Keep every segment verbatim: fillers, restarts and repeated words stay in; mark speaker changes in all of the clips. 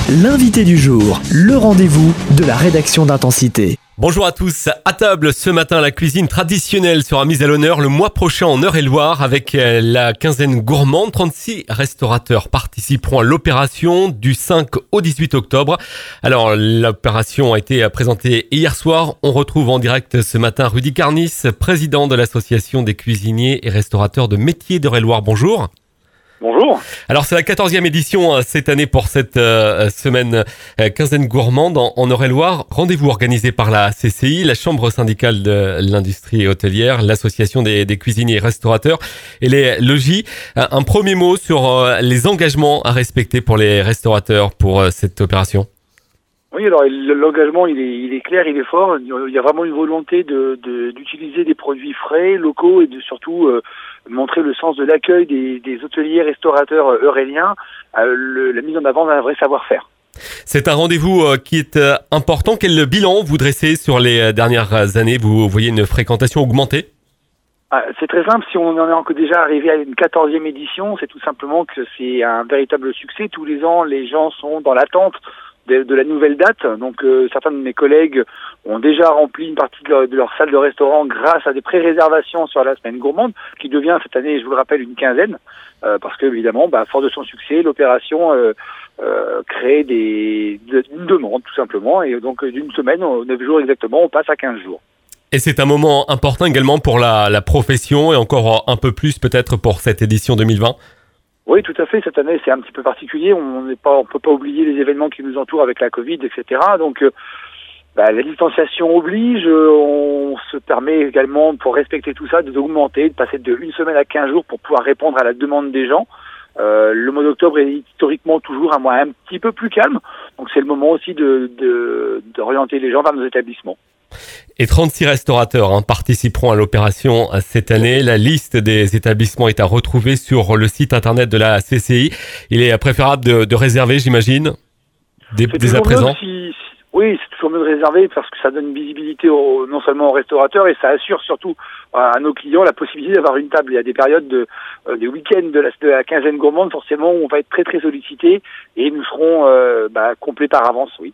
Speaker 1: L'invité du jour, le rendez-vous de la rédaction d'Intensité.
Speaker 2: Bonjour à tous, à table ce matin la cuisine traditionnelle sera mise à l'honneur le mois prochain en Eure-et-Loire avec la quinzaine gourmande. trente-six restaurateurs participeront à l'opération du cinq au dix-huit octobre. Alors l'opération a été présentée hier soir, on retrouve en direct ce matin Rudy Carnis, président de l'association des cuisiniers et restaurateurs de métiers d'Eure-et-Loire. Bonjour.
Speaker 3: Bonjour.
Speaker 2: Alors c'est la quatorzième édition cette année pour cette euh, semaine euh, quinzaine gourmande en, en Eure-et-Loire. Rendez-vous organisé par la C C I, la Chambre syndicale de l'industrie hôtelière, l'association des, des cuisiniers et restaurateurs et les logis. Un, un premier mot sur euh, les engagements à respecter pour les restaurateurs pour euh, cette opération.
Speaker 3: Oui, alors l'engagement il est, il est clair, il est fort. Il y a vraiment une volonté de, de, d'utiliser des produits frais, locaux et de surtout euh, montrer le sens de l'accueil des, des hôteliers restaurateurs euréliens, euh, le, la mise en avant d'un vrai savoir-faire.
Speaker 2: C'est un rendez-vous euh, qui est euh, important. Quel bilan vous dressez sur les dernières années? Vous voyez une fréquentation augmentée?
Speaker 3: Ah, c'est très simple, si on en est encore déjà arrivé à une quatorzième édition, c'est tout simplement que c'est un véritable succès. Tous les ans, les gens sont dans l'attente de, de la nouvelle date. Donc euh, certains de mes collègues ont déjà rempli une partie de leur, de leur salle de restaurant grâce à des pré-réservations sur la semaine gourmande, qui devient cette année, je vous le rappelle, une quinzaine, euh, parce que évidemment, bah, fort de son succès, l'opération euh, euh, crée des, de, une demande tout simplement, et donc d'une semaine, neuf jours exactement, on passe à quinze jours.
Speaker 2: Et c'est un moment important également pour la, la profession et encore un peu plus peut-être pour cette édition deux mille vingt.
Speaker 3: Oui, tout à fait. Cette année, c'est un petit peu particulier. On n'est pas, on peut pas oublier les événements qui nous entourent avec la Covid, et cetera. Donc, euh, bah, la distanciation oblige. On se permet également, pour respecter tout ça, d'augmenter, de passer de une semaine à quinze jours pour pouvoir répondre à la demande des gens. Euh, le mois d'octobre est historiquement toujours un mois un petit peu plus calme. Donc, c'est le moment aussi de, de, d'orienter les gens vers nos établissements.
Speaker 2: Et trente-six restaurateurs hein, participeront à l'opération cette année. La liste des établissements est à retrouver sur le site internet de la C C I. Il est préférable de, de réserver, j'imagine, dès, dès à présent.
Speaker 3: Si, si, oui, c'est toujours mieux de réserver parce que ça donne une visibilité au, non seulement aux restaurateurs et ça assure surtout à nos clients la possibilité d'avoir une table. Il y a des périodes, de, euh, des week-ends de la, de la quinzaine gourmande, forcément, où on va être très très sollicité et nous serons euh, bah, complets par avance, oui.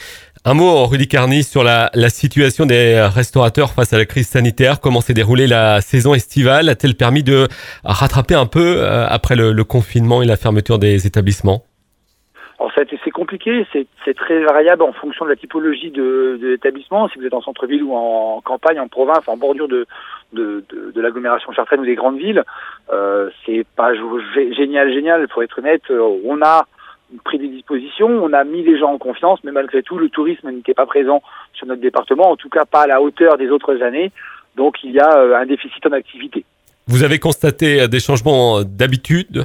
Speaker 2: Un mot, Rudy Carnis, sur la, la situation des restaurateurs face à la crise sanitaire. Comment s'est déroulée la saison estivale? A-t-elle permis de rattraper un peu euh, après le, le confinement et la fermeture des établissements?
Speaker 3: Alors ça a été, c'est compliqué, c'est, c'est très variable en fonction de la typologie de, de l'établissement. Si vous êtes en centre-ville ou en campagne, en province, en bordure de, de, de, de l'agglomération chartraine ou des grandes villes, euh, c'est pas génial, génial, pour être honnête. On a pris des dispositions, on a mis les gens en confiance, mais malgré tout, le tourisme n'était pas présent sur notre département, en tout cas pas à la hauteur des autres années, donc il y a euh, un déficit en activité.
Speaker 2: Vous avez constaté des changements d'habitude?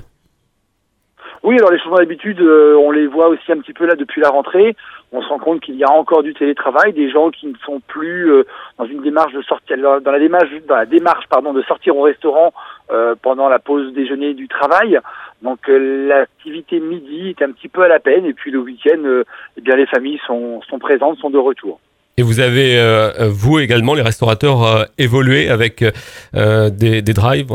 Speaker 3: Oui, alors les changements d'habitude, euh, on les voit aussi un petit peu là depuis la rentrée. On se rend compte qu'il y a encore du télétravail, des gens qui ne sont plus euh, dans une démarche de sortir, dans la démarche, dans la démarche pardon, de sortir au restaurant euh, pendant la pause déjeuner du travail. Donc euh, l'activité midi est un petit peu à la peine et puis le week-end, euh, eh bien les familles sont, sont présentes, sont de retour.
Speaker 2: Et vous avez, euh, vous également, les restaurateurs, euh, évolué avec euh, des, des drives?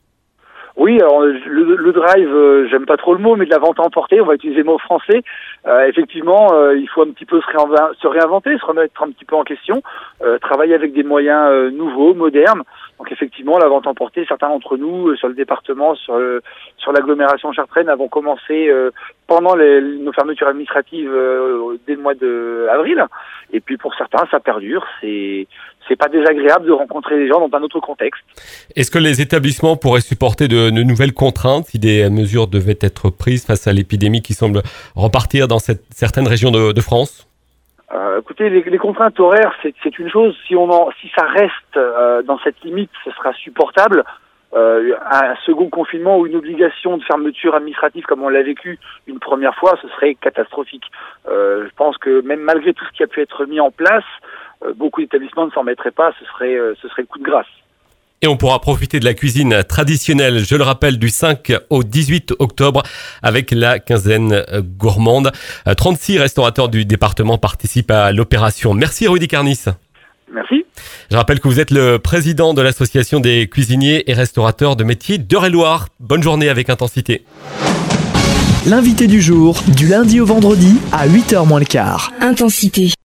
Speaker 3: Oui, alors le, le drive, euh, j'aime pas trop le mot, mais de la vente à emporter, on va utiliser le mot français. Euh, effectivement, euh, il faut un petit peu se, réinventer, se réinventer, se remettre un petit peu en question, euh, travailler avec des moyens euh, nouveaux, modernes. Donc effectivement, la vente à emporter, certains d'entre nous, euh, sur le département, sur, euh, sur l'agglomération chartraine, avons commencé euh, pendant les, nos fermetures administratives euh, dès le mois d'avril. Et puis pour certains, ça perdure. C'est c'est pas désagréable de rencontrer des gens dans un autre contexte.
Speaker 2: Est-ce que les établissements pourraient supporter de, de nouvelles contraintes si des mesures devaient être prises face à l'épidémie qui semble repartir dans cette, certaines régions de, de France?
Speaker 3: Euh, écoutez, les, les contraintes horaires, c'est, c'est une chose. Si on en, si ça reste euh, dans cette limite, ce sera supportable. Euh, un second confinement ou une obligation de fermeture administrative comme on l'a vécu une première fois, ce serait catastrophique. Euh, je pense que même malgré tout ce qui a pu être mis en place, euh, beaucoup d'établissements ne s'en mettraient pas, ce serait, euh, ce serait le coup de grâce.
Speaker 2: Et on pourra profiter de la cuisine traditionnelle, je le rappelle, du cinq au dix-huit octobre avec la quinzaine gourmande. trente-six restaurateurs du département participent à l'opération. Merci Rudy Carnis.
Speaker 3: Merci.
Speaker 2: Je rappelle que vous êtes le président de l'association des cuisiniers et restaurateurs de métiers d'Eure-et-Loire. Bonne journée avec Intensité.
Speaker 1: L'invité du jour, du lundi au vendredi à huit heures moins le quart.
Speaker 4: Intensité.